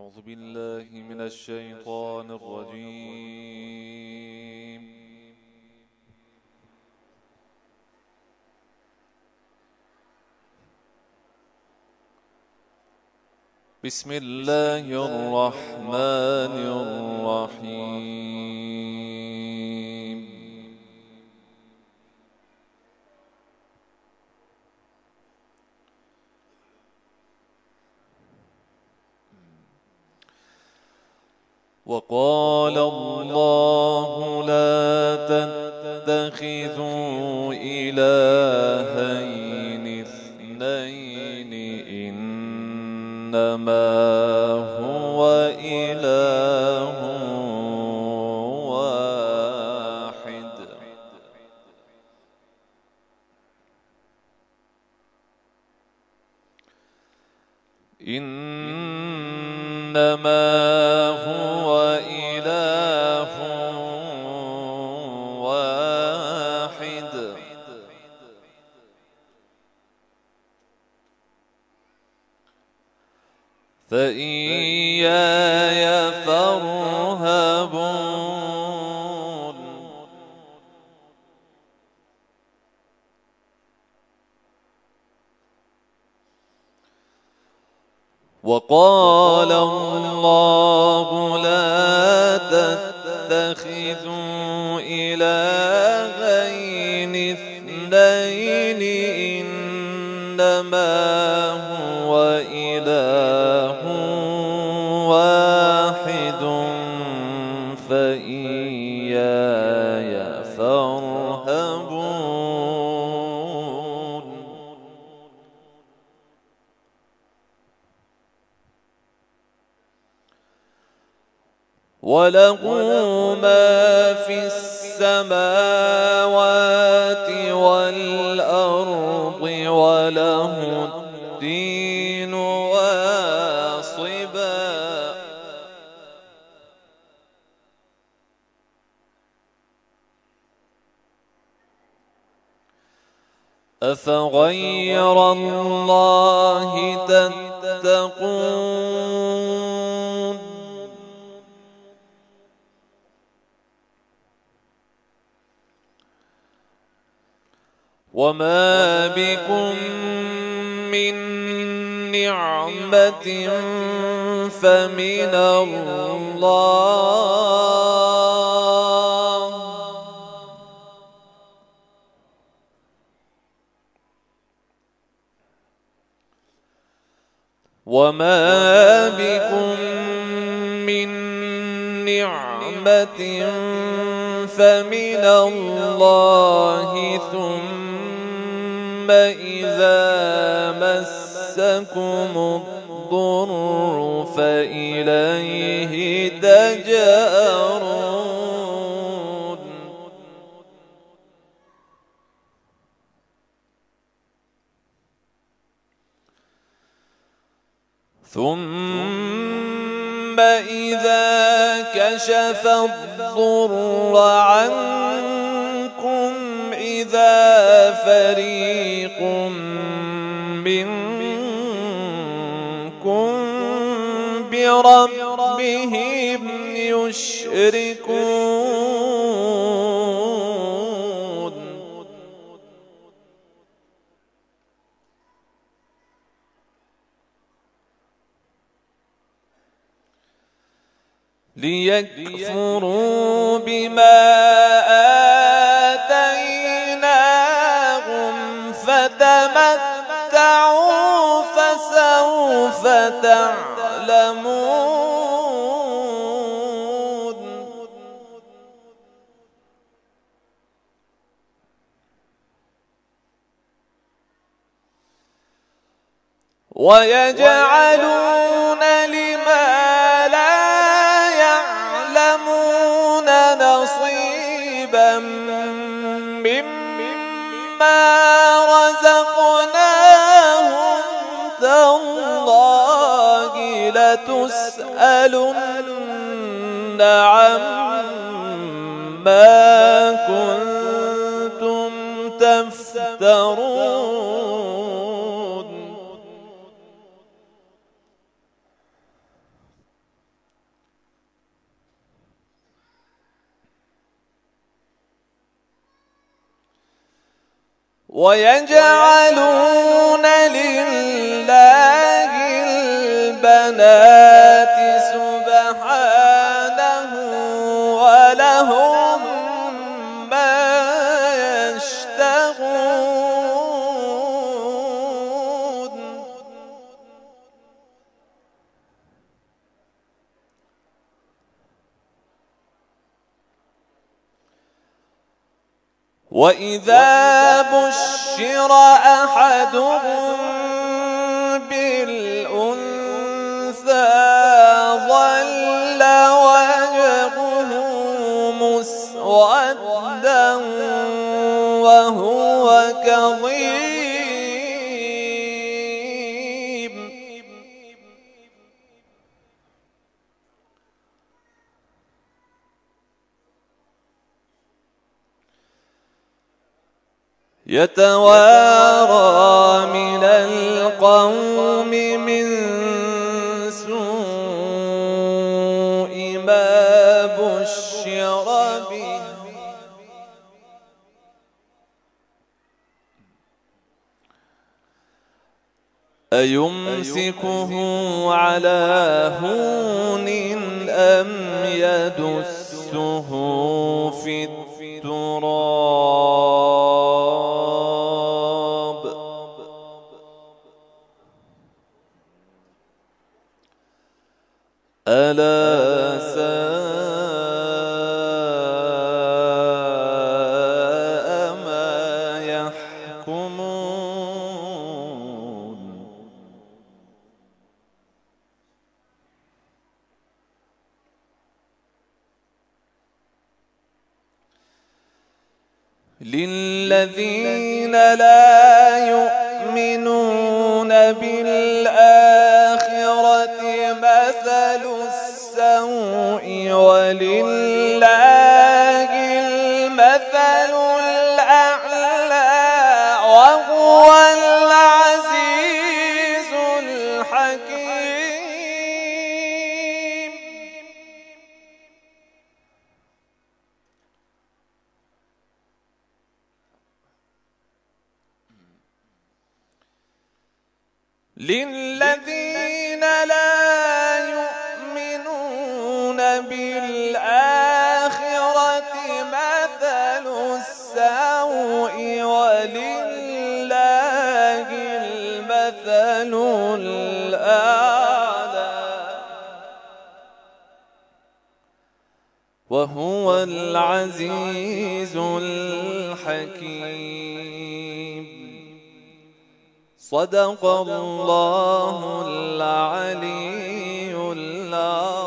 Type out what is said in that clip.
أعوذ بالله من الشيطان الرجيم. بسم الله الرحمن الرحيم. وقال الله لا تتخذوا إلهين اثنين إنما هو إله واحد إنما هو إله واحد فإياي فارهبون. وقال الله لا تتخذوا إلهين اثنين إنما هو إله واحد فإياي فارهبون. وله ما في السماوات والأرض وله الدين واصبا. أفغير الله تتقون وما بكم من نعمة فمن الله وما بكم من نعمة فمن الله ثم إذا مسكم الضر فإليه تجأرون. ثم إذا كشف الضر عنكم إذا فريق منكم بربهم يشركون. ليكفروا بما آتيناهم فتمتعوا فسوف تعلمون. ويجعلون لما نصيبا مما رزقناهم تالله لتسألن عما كنتم تفترون. ويجعلون لله البنات سبحانه ولهم ما يشتهون. وإذا بشر أحدهم بالأنثى ظل وجهه مسودا وهو كظيم. يتوارى من القوم من سوء ما بشر به أيمسكه على هون أم يدسه في التراب ألا ساء ما يحكمون. للذين لا يؤمنون بالآخرة مثل السوء ولله المثل الأعلى وهو العزيز الحكيم. للذين لا يؤمنون بالآخرة مثل السوء ولله المثل الأعلى وهو العزيز الحكيم. صدق الله العلي العظيم.